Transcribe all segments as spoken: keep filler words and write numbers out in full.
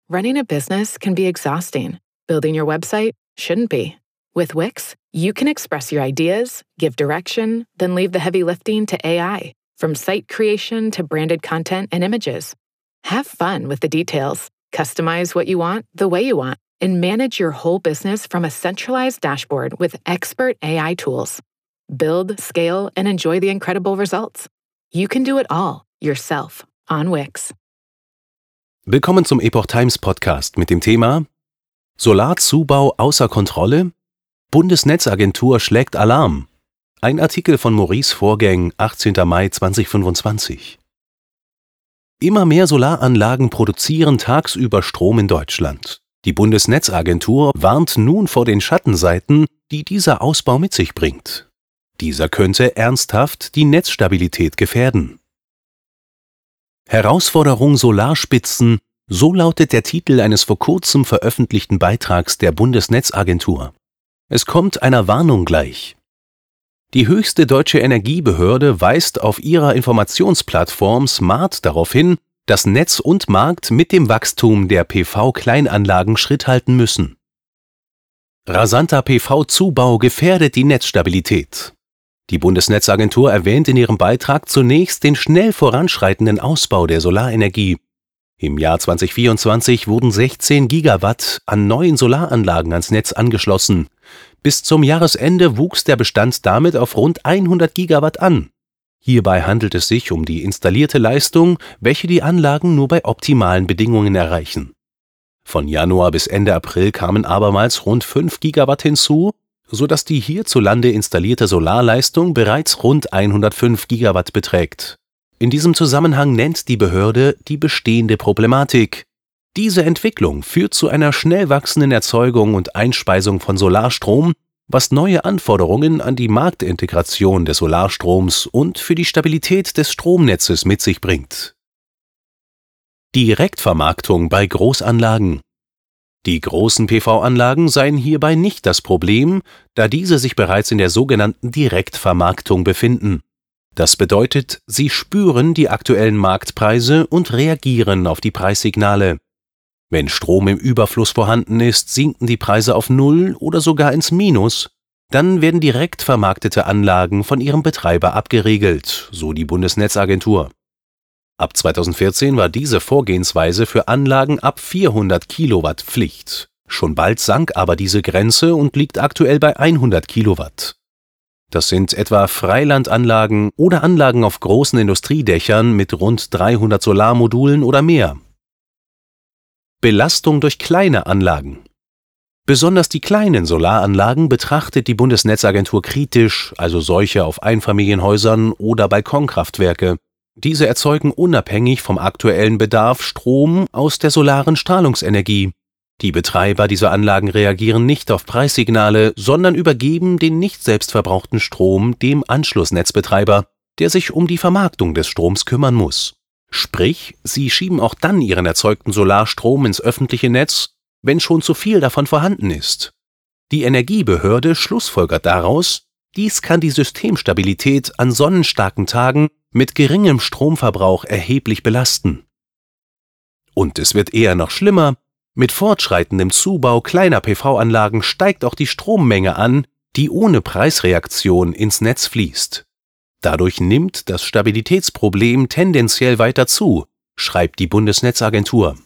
Running a business can be exhausting. Building your website shouldn't be. With Wix, you can express your ideas, give direction, then leave the heavy lifting to A I, from site creation to branded content and images. Have fun with the details. Customize what you want the way you want, and manage your whole business from a centralized dashboard with expert A I tools. Build, scale, and enjoy the incredible results. You can do it all yourself on Wix. Willkommen zum Epoch Times Podcast mit dem Thema Solarzubau außer Kontrolle? Bundesnetzagentur schlägt Alarm. Ein Artikel von Maurice Vorgäng, achtzehnter Mai zweitausendfünfundzwanzig. Immer mehr Solaranlagen produzieren tagsüber Strom in Deutschland. Die Bundesnetzagentur warnt nun vor den Schattenseiten, die dieser Ausbau mit sich bringt. Dieser könnte ernsthaft die Netzstabilität gefährden. Herausforderung Solarspitzen, so lautet der Titel eines vor kurzem veröffentlichten Beitrags der Bundesnetzagentur. Es kommt einer Warnung gleich. Die höchste deutsche Energiebehörde weist auf ihrer Informationsplattform Smart darauf hin, dass Netz und Markt mit dem Wachstum der P V-Kleinanlagen Schritt halten müssen. Rasanter P V-Zubau gefährdet die Netzstabilität. Die Bundesnetzagentur erwähnt in ihrem Beitrag zunächst den schnell voranschreitenden Ausbau der Solarenergie. Im Jahr zweitausendvierundzwanzig wurden sechzehn Gigawatt an neuen Solaranlagen ans Netz angeschlossen. Bis zum Jahresende wuchs der Bestand damit auf rund hundert Gigawatt an. Hierbei handelt es sich um die installierte Leistung, welche die Anlagen nur bei optimalen Bedingungen erreichen. Von Januar bis Ende April kamen abermals rund fünf Gigawatt hinzu, sodass die hierzulande installierte Solarleistung bereits rund hundertfünf Gigawatt beträgt. In diesem Zusammenhang nennt die Behörde die bestehende Problematik. Diese Entwicklung führt zu einer schnell wachsenden Erzeugung und Einspeisung von Solarstrom, was neue Anforderungen an die Marktintegration des Solarstroms und für die Stabilität des Stromnetzes mit sich bringt. Direktvermarktung bei Großanlagen. Die großen P V-Anlagen seien hierbei nicht das Problem, da diese sich bereits in der sogenannten Direktvermarktung befinden. Das bedeutet, sie spüren die aktuellen Marktpreise und reagieren auf die Preissignale. Wenn Strom im Überfluss vorhanden ist, sinken die Preise auf Null oder sogar ins Minus. Dann werden direkt vermarktete Anlagen von ihrem Betreiber abgeregelt, so die Bundesnetzagentur. Ab zweitausendvierzehn war diese Vorgehensweise für Anlagen ab vierhundert Kilowatt Pflicht. Schon bald sank aber diese Grenze und liegt aktuell bei hundert Kilowatt. Das sind etwa Freilandanlagen oder Anlagen auf großen Industriedächern mit rund dreihundert Solarmodulen oder mehr. Belastung durch kleine Anlagen. Besonders die kleinen Solaranlagen betrachtet die Bundesnetzagentur kritisch, also solche auf Einfamilienhäusern oder Balkonkraftwerke. Diese erzeugen unabhängig vom aktuellen Bedarf Strom aus der solaren Strahlungsenergie. Die Betreiber dieser Anlagen reagieren nicht auf Preissignale, sondern übergeben den nicht selbst verbrauchten Strom dem Anschlussnetzbetreiber, der sich um die Vermarktung des Stroms kümmern muss. Sprich, sie schieben auch dann ihren erzeugten Solarstrom ins öffentliche Netz, wenn schon zu viel davon vorhanden ist. Die Energiebehörde schlussfolgert daraus, dies kann die Systemstabilität an sonnenstarken Tagen mit geringem Stromverbrauch erheblich belasten. Und es wird eher noch schlimmer, mit fortschreitendem Zubau kleiner P V-Anlagen steigt auch die Strommenge an, die ohne Preisreaktion ins Netz fließt. Dadurch nimmt das Stabilitätsproblem tendenziell weiter zu, schreibt die Bundesnetzagentur.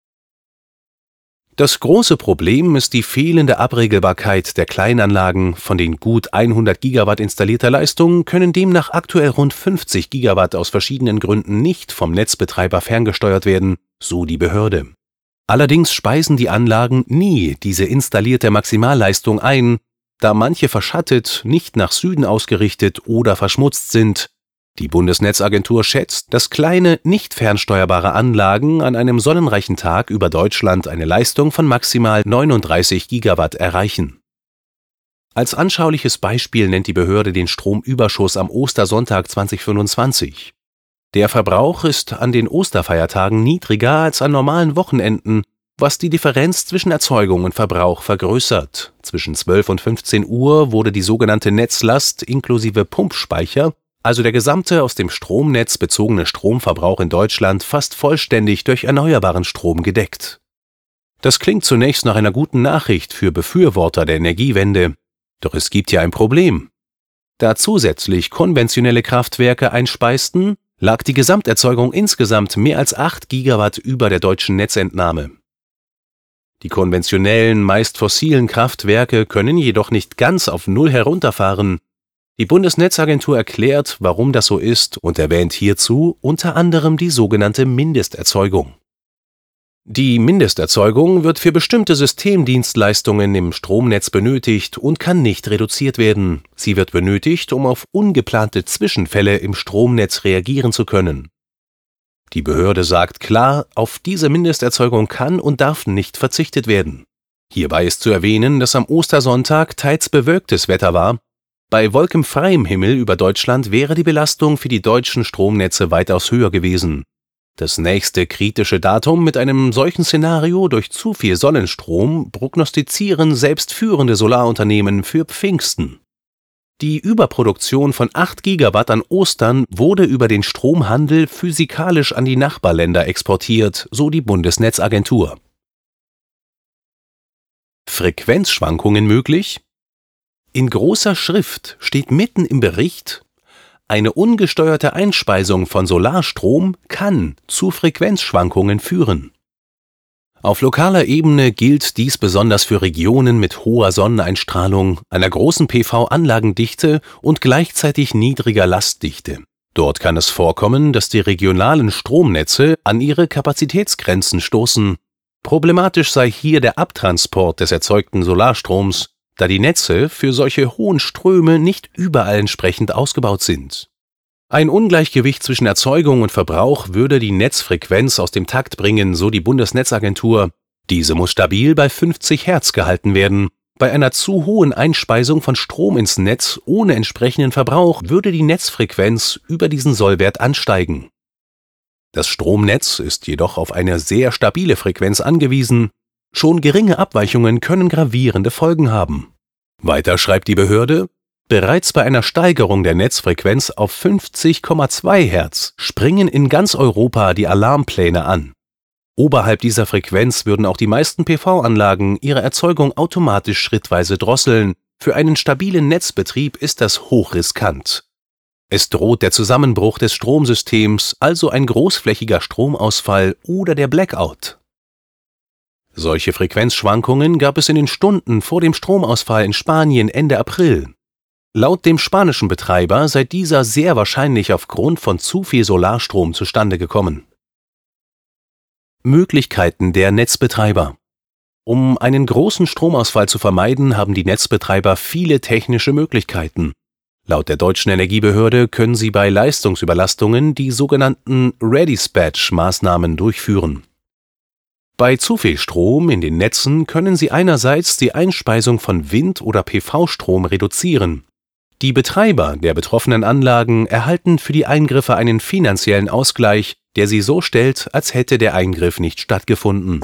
Das große Problem ist die fehlende Abregelbarkeit der Kleinanlagen. Von den gut hundert Gigawatt installierter Leistung können demnach aktuell rund fünfzig Gigawatt aus verschiedenen Gründen nicht vom Netzbetreiber ferngesteuert werden, so die Behörde. Allerdings speisen die Anlagen nie diese installierte Maximalleistung ein, da manche verschattet, nicht nach Süden ausgerichtet oder verschmutzt sind. Die Bundesnetzagentur schätzt, dass kleine, nicht fernsteuerbare Anlagen an einem sonnenreichen Tag über Deutschland eine Leistung von maximal neununddreißig Gigawatt erreichen. Als anschauliches Beispiel nennt die Behörde den Stromüberschuss am Ostersonntag zweitausendfünfundzwanzig. Der Verbrauch ist an den Osterfeiertagen niedriger als an normalen Wochenenden, was die Differenz zwischen Erzeugung und Verbrauch vergrößert. Zwischen zwölf und fünfzehn Uhr wurde die sogenannte Netzlast inklusive Pumpspeicher, also der gesamte aus dem Stromnetz bezogene Stromverbrauch in Deutschland, fast vollständig durch erneuerbaren Strom gedeckt. Das klingt zunächst nach einer guten Nachricht für Befürworter der Energiewende. Doch es gibt ja ein Problem. Da zusätzlich konventionelle Kraftwerke einspeisten, lag die Gesamterzeugung insgesamt mehr als acht Gigawatt über der deutschen Netzentnahme. Die konventionellen, meist fossilen Kraftwerke können jedoch nicht ganz auf Null herunterfahren. Die Bundesnetzagentur erklärt, warum das so ist und erwähnt hierzu unter anderem die sogenannte Mindesterzeugung. Die Mindesterzeugung wird für bestimmte Systemdienstleistungen im Stromnetz benötigt und kann nicht reduziert werden. Sie wird benötigt, um auf ungeplante Zwischenfälle im Stromnetz reagieren zu können. Die Behörde sagt klar, auf diese Mindesterzeugung kann und darf nicht verzichtet werden. Hierbei ist zu erwähnen, dass am Ostersonntag teils bewölktes Wetter war. Bei wolkenfreiem Himmel über Deutschland wäre die Belastung für die deutschen Stromnetze weitaus höher gewesen. Das nächste kritische Datum mit einem solchen Szenario durch zu viel Sonnenstrom prognostizieren selbst führende Solarunternehmen für Pfingsten. Die Überproduktion von acht Gigawatt an Ostern wurde über den Stromhandel physikalisch an die Nachbarländer exportiert, so die Bundesnetzagentur. Frequenzschwankungen möglich? In großer Schrift steht mitten im Bericht: Eine ungesteuerte Einspeisung von Solarstrom kann zu Frequenzschwankungen führen. Auf lokaler Ebene gilt dies besonders für Regionen mit hoher Sonneneinstrahlung, einer großen P V-Anlagendichte und gleichzeitig niedriger Lastdichte. Dort kann es vorkommen, dass die regionalen Stromnetze an ihre Kapazitätsgrenzen stoßen. Problematisch sei hier der Abtransport des erzeugten Solarstroms, da die Netze für solche hohen Ströme nicht überall entsprechend ausgebaut sind. Ein Ungleichgewicht zwischen Erzeugung und Verbrauch würde die Netzfrequenz aus dem Takt bringen, so die Bundesnetzagentur. Diese muss stabil bei fünfzig Hertz gehalten werden. Bei einer zu hohen Einspeisung von Strom ins Netz ohne entsprechenden Verbrauch würde die Netzfrequenz über diesen Sollwert ansteigen. Das Stromnetz ist jedoch auf eine sehr stabile Frequenz angewiesen. Schon geringe Abweichungen können gravierende Folgen haben. Weiter schreibt die Behörde: Bereits bei einer Steigerung der Netzfrequenz auf fünfzig Komma zwei Hertz springen in ganz Europa die Alarmpläne an. Oberhalb dieser Frequenz würden auch die meisten P V-Anlagen ihre Erzeugung automatisch schrittweise drosseln. Für einen stabilen Netzbetrieb ist das hochriskant. Es droht der Zusammenbruch des Stromsystems, also ein großflächiger Stromausfall oder der Blackout. Solche Frequenzschwankungen gab es in den Stunden vor dem Stromausfall in Spanien Ende April. Laut dem spanischen Betreiber sei dieser sehr wahrscheinlich aufgrund von zu viel Solarstrom zustande gekommen. Möglichkeiten der Netzbetreiber: Um einen großen Stromausfall zu vermeiden, haben die Netzbetreiber viele technische Möglichkeiten. Laut der deutschen Energiebehörde können sie bei Leistungsüberlastungen die sogenannten Redispatch-Maßnahmen durchführen. Bei zu viel Strom in den Netzen können sie einerseits die Einspeisung von Wind- oder P V-Strom reduzieren. Die Betreiber der betroffenen Anlagen erhalten für die Eingriffe einen finanziellen Ausgleich, der sie so stellt, als hätte der Eingriff nicht stattgefunden.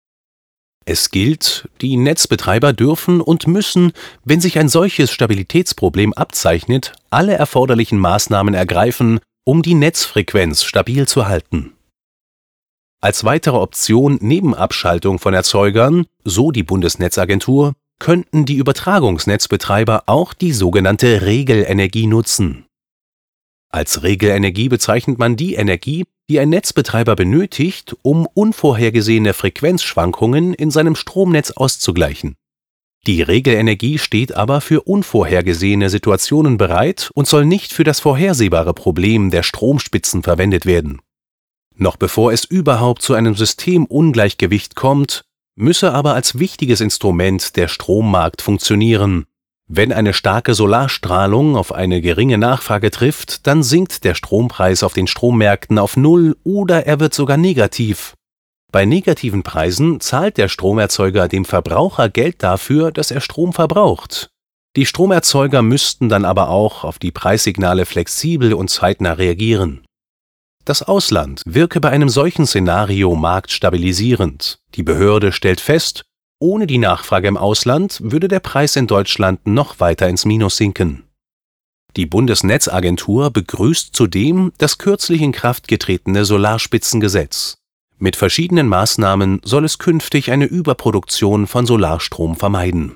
Es gilt, die Netzbetreiber dürfen und müssen, wenn sich ein solches Stabilitätsproblem abzeichnet, alle erforderlichen Maßnahmen ergreifen, um die Netzfrequenz stabil zu halten. Als weitere Option neben Abschaltung von Erzeugern, so die Bundesnetzagentur, könnten die Übertragungsnetzbetreiber auch die sogenannte Regelenergie nutzen. Als Regelenergie bezeichnet man die Energie, die ein Netzbetreiber benötigt, um unvorhergesehene Frequenzschwankungen in seinem Stromnetz auszugleichen. Die Regelenergie steht aber für unvorhergesehene Situationen bereit und soll nicht für das vorhersehbare Problem der Stromspitzen verwendet werden. Noch bevor es überhaupt zu einem Systemungleichgewicht kommt, müsse aber als wichtiges Instrument der Strommarkt funktionieren. Wenn eine starke Solarstrahlung auf eine geringe Nachfrage trifft, dann sinkt der Strompreis auf den Strommärkten auf Null oder er wird sogar negativ. Bei negativen Preisen zahlt der Stromerzeuger dem Verbraucher Geld dafür, dass er Strom verbraucht. Die Stromerzeuger müssten dann aber auch auf die Preissignale flexibel und zeitnah reagieren. Das Ausland wirke bei einem solchen Szenario marktstabilisierend. Die Behörde stellt fest, ohne die Nachfrage im Ausland würde der Preis in Deutschland noch weiter ins Minus sinken. Die Bundesnetzagentur begrüßt zudem das kürzlich in Kraft getretene Solarspitzengesetz. Mit verschiedenen Maßnahmen soll es künftig eine Überproduktion von Solarstrom vermeiden.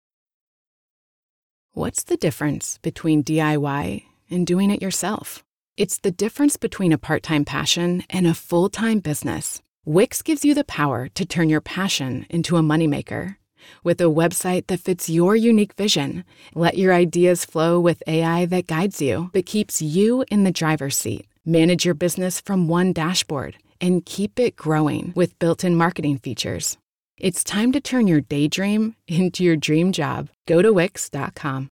What's the difference between D I Y and doing it yourself? It's the difference between a part-time passion and a full-time business. Wix gives you the power to turn your passion into a moneymaker. With a website that fits your unique vision, let your ideas flow with A I that guides you but keeps you in the driver's seat. Manage your business from one dashboard and keep it growing with built-in marketing features. It's time to turn your daydream into your dream job. Go to Wix dot com.